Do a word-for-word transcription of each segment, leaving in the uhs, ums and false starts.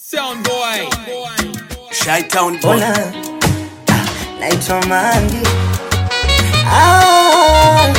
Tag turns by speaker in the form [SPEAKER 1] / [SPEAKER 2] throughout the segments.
[SPEAKER 1] Sound boy,
[SPEAKER 2] Chi-Town boy.
[SPEAKER 3] Ona, naitwa Mangi. Ah,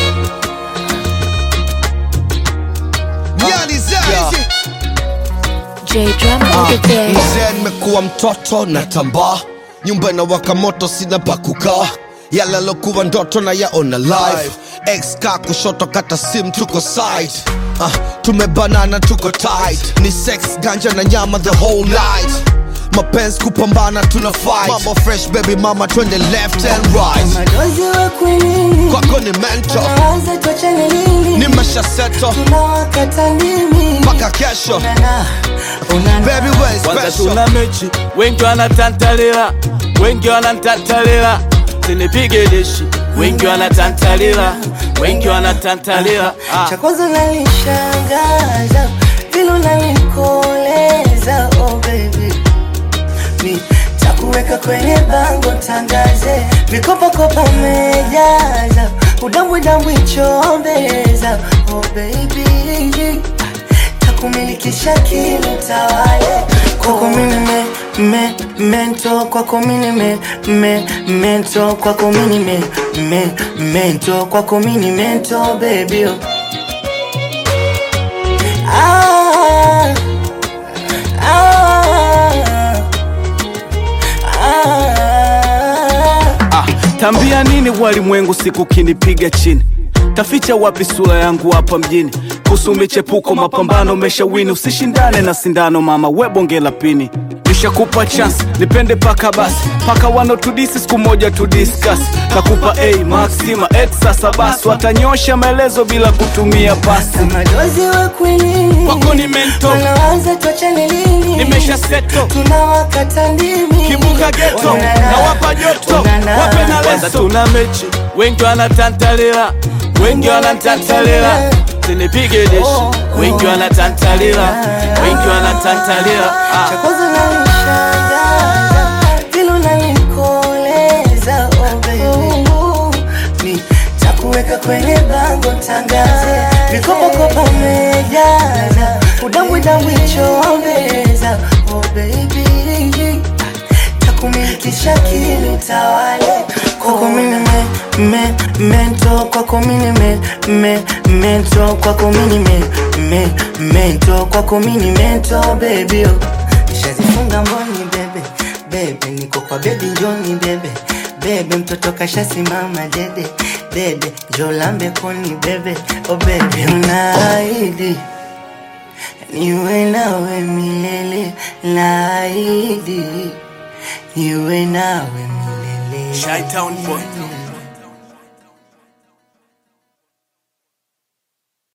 [SPEAKER 4] J Drum all the day.
[SPEAKER 5] Mzee nimekuwa mtoto na tamba, nyumba na waka moto sina pa kukaa. Yale lokuwa ndoto na yaona live. Ex ka kushoto kata sim tuko side. uh, Tumebanana tuko tight. Ni sex ganja na nyama the whole night. Mapenzi kupambana tuna fight. Mambo fresh baby mama twende left and right.
[SPEAKER 3] madozi wa kwinini
[SPEAKER 5] Kwako ni mentor,
[SPEAKER 3] Naanza tuachane lini
[SPEAKER 5] nimesha seto
[SPEAKER 3] Tunawakata nini
[SPEAKER 5] mpaka kesho.
[SPEAKER 3] Unana, unana
[SPEAKER 5] Baby we
[SPEAKER 2] Kwanza
[SPEAKER 5] special.
[SPEAKER 2] tuna mechi, wengi wanatantalila, wengi wanatantalila. Sinipige dishi, wengi wanatantalila, wengi wanatantalila. Ah.
[SPEAKER 3] Cha kwanza unanishangaza vile unanikoleza, oh baby. Ni takuweka kwenye bango tangaze, vikopa kopa umejaza, udambwe dambwe chombeza, oh baby. Takumilikisha kilo tawale, kwako mini me, me, mento, kwako mini me, me, mento, kwako mini me, me, mento, kwako mini mento, baby. Oh. Ah, ah, ah.
[SPEAKER 2] Ah, tambia nini walimwengu siku kinipiga chini? Taficha wapi sura yangu hapa mjini? Kuhusu michepuko mapambano umeshawini. Usishindane na sindano mama, we bonge la pini. Nishakupa chance, nipende paka basi. Paka wano tudisi siku moja tu discuss. Kakupa A, hey, Maxima, X sasa basi. Watanyosha maelezo bila kutumia pasi.
[SPEAKER 3] Madozi wa kwinini
[SPEAKER 2] Kwako ni mento,
[SPEAKER 3] wanaanza tuachane lini
[SPEAKER 2] nimesha seto.
[SPEAKER 3] Tunawakata ndimi
[SPEAKER 2] Kibuka geto, na wapa joto, wape na leso. Tuna mechi, wengi wanatantalila, wengi wanatantalila. Sinipige dishi, wengi wanatantalila, wengi wanatantalila.
[SPEAKER 3] Cha kwanza unanishangaza vile unanikoleza, oh baby. Ni takuweka kwenye bango tangaze, vikopa kopa umejaza, udambwe dambwe chombeza, oh baby. Takumilikisha kilo tawale, kwako mini me, me, mento, kwako mini me, me, mento, kwako mini me, me, mento, kwako mini mento, baby. Oh. Nishazifunga mboni bebe, bebe niko kwa baby njoni bebe, bebe mtoto kashasimama dede, dede njoo lambe koni bebe, oh bebe unaahidi niwe nawe milele, naahidi niwe nawe milele.
[SPEAKER 2] Chi-Town boy.